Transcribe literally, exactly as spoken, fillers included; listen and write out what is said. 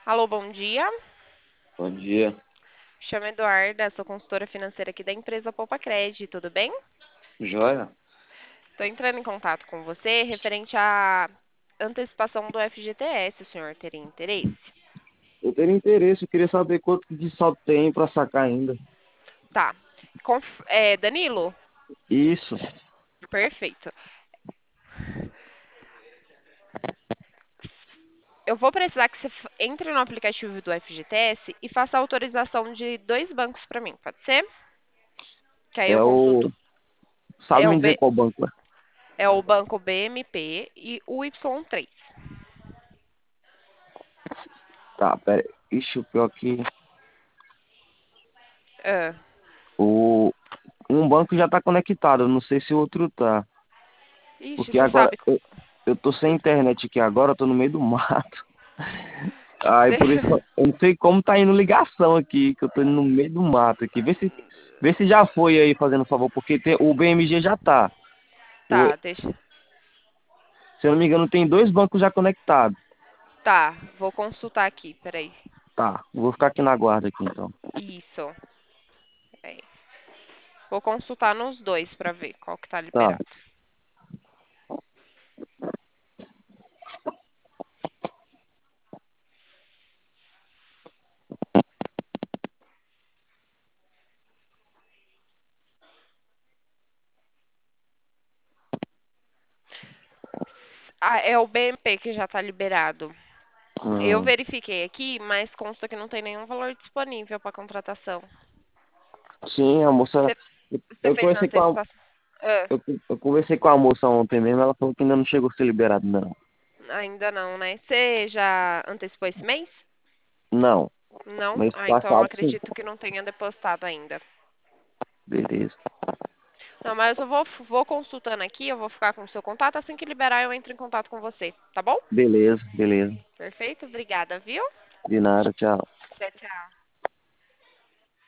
Alô, bom dia. Bom dia. Chamo Eduarda, sou consultora financeira aqui da empresa Poupa Cred, tudo bem? Joia? Estou entrando em contato com você referente à antecipação do F G T S, o senhor teria interesse? Eu teria interesse, eu queria saber quanto de saldo tem para sacar ainda. Tá. Conf- é, Danilo? Isso. Perfeito. Eu vou precisar que você f- entre no aplicativo do F G T S e faça a autorização de dois bancos para mim, pode ser? Que aí eu É o. consulto. Sabe É o, me dizer B... qual banco é? é o banco B M P e o Y três. Tá, pera aí. Ixi, o pior que. Ah, O... Um banco já tá conectado, eu não sei se o outro tá. ixi, Porque você agora sabe. eu, eu tô sem internet aqui agora, eu tô no meio do mato. Aí por isso que Deixa. eu eu não sei como tá indo ligação aqui, que eu tô indo no meio do mato aqui. Vê se, vê se já foi aí fazendo favor, porque tem, o B M G já tá. O- Tá, deixa. se eu não me engano, tem dois bancos já conectados. Tá, vou consultar aqui, peraí. Tá, vou ficar aqui na guarda aqui então. Isso. Peraí. Vou consultar nos dois pra ver qual que tá Tá. liberado. Ah, é o B M P que já tá liberado. Eu Hum, verifiquei aqui, mas consta que não tem nenhum valor disponível para contratação. sim, a moça. Você Eu, você eu fez a conversei com a, antecipação? Ah, eu, eu conversei com a moça ontem mesmo, ela falou que ainda não chegou a ser liberado, não. ainda não, né? Você já antecipou esse mês? Não, Não? mês Ah, então passado sim. acredito que não tenha depositado ainda. Beleza. Não, mas eu vou, vou consultando aqui, eu vou ficar com o seu contato. Assim que liberar, eu entro em contato com você, tá bom? Beleza, beleza. Perfeito? Obrigada, viu? De nada, tchau. Tchau, tchau.